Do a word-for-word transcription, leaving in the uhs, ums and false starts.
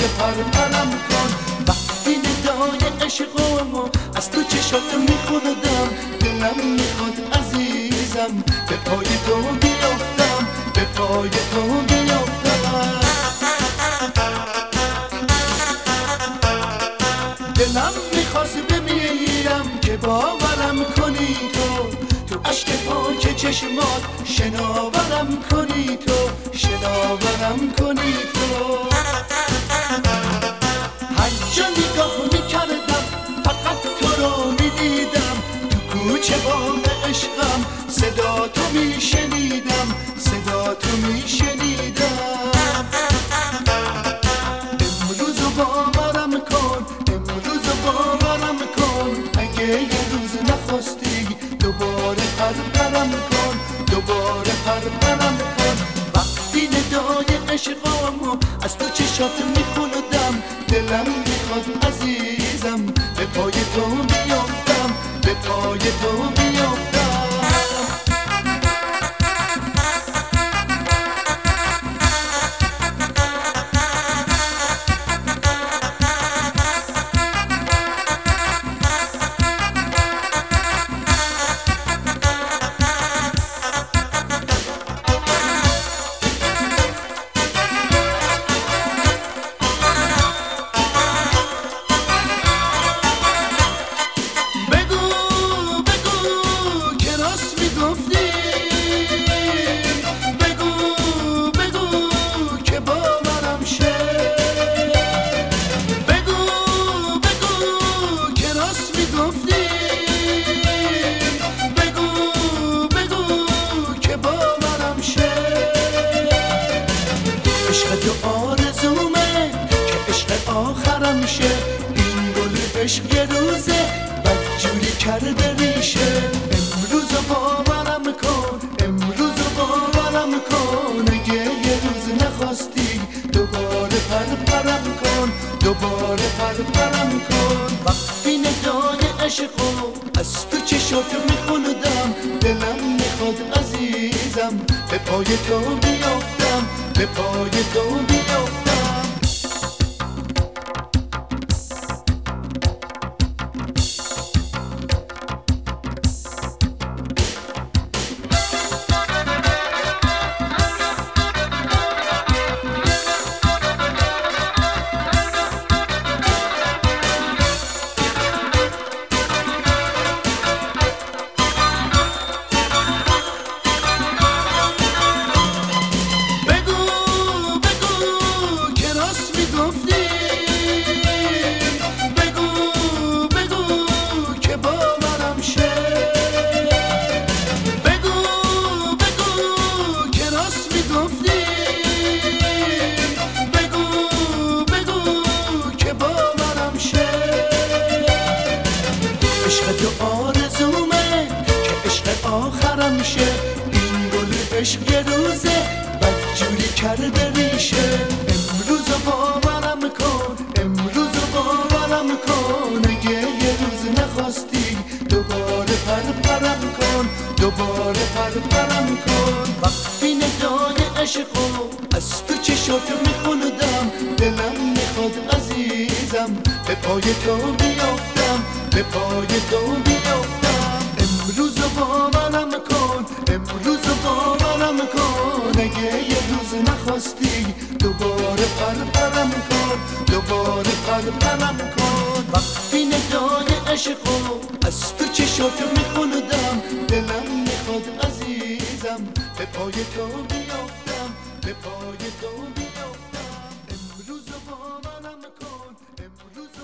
پر پرم کن. وقتی ندای عشقامو از تو چشات میخوندم، دلم میخواد عزیزم به پای تو بیافتم، به پای تو بیافتم. دلم میخواست بمیرم که باورم کنی تو، تو عشق پاک چشمات شناورم کنی تو، شناورم کنی تو. هر جا نگاه میکردم فقط تو رو میدیدم، تو کوچه باغ عشقم صدا تو میشنیدم، صدا تو میشنیدم. امروز باورم کن، امروز باورم کن، اگه یه روز نخواستی دوباره پر پرم کن، دوباره پر پرم کن. وقتی ندای عشقامو از تو چشات میخوندم، دلم میخواد عزیزم به پای تو بیافتم، به پای تو بیافتم. عشق تو آرزومه که عشق آخرم شه، این گل عشق یه روزه بدجوری کرده ریشه. امروز باورم کن، امروز باورم کن، اگه یه روز نخواستی دوباره پر پرم کن، دوباره پر پرم کن. وقتی ندای عشقو از تو چشات میخوندم، دلم میخواد عزیزم به پای تو بیافتم، به پای تو بیافتم. عشق تو آرزومه که عشق آخرم شه، این گل عشق یه روزه بدجوری کرده ریشه. امروز باورم کن، امروز باورم کن، اگه یه روز نخواستی دوباره پر پرم کن، دوباره پر پرم کن. وقتی ندای عشقو از تو چشات میخوندم، دلم میخواد عزیزم به پای تو بیافتم، به پای تو بیافتم. امروز باورم کن، امروز باورم کن، اگه یه روز نخواستی دوباره پر پرم کن، دوباره پر پرم کن. وقتی ندای عشقو از تو چشات میخوندم، دلم میخواد عزیزم به پای تو بیافتم، به پای تو بیافتم. امروز باورم کن، امروز